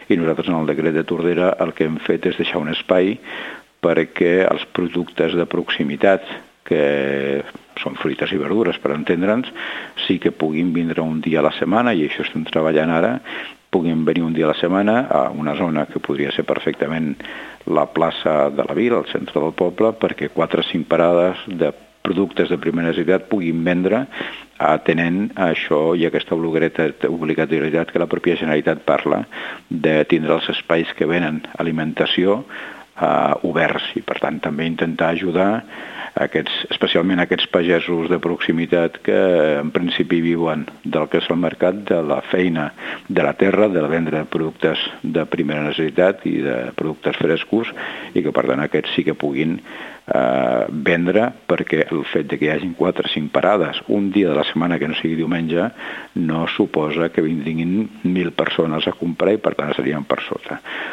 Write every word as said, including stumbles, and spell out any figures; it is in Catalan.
i nosaltres en el decret de Tordera el que hem fet és deixar un espai perquè els productes de proximitat, que són fruites i verdures, per entendre'ns, sí que puguin vindre un dia a la setmana, i això estem treballant ara, puguin venir un dia a la setmana a una zona que podria ser perfectament la plaça de la Vila, al centre del poble, perquè quatre o cinc parades de productes de primera necessitat puguin vendre atenent a això i aquesta obligatorietat que la pròpia Generalitat parla de tindre els espais que venen alimentació eh, oberts, i per tant també intentar ajudar Aquests, especialment aquests pagesos de proximitat que en principi viuen del que és el mercat, de la feina de la terra, de la venda de productes de primera necessitat i de productes frescos, i que per tant aquests sí que puguin eh, vendre, perquè el fet de que hi hagin quatre o cinc parades un dia de la setmana que no sigui diumenge no suposa que vinguin mil persones a comprar, i per tant serien per sota.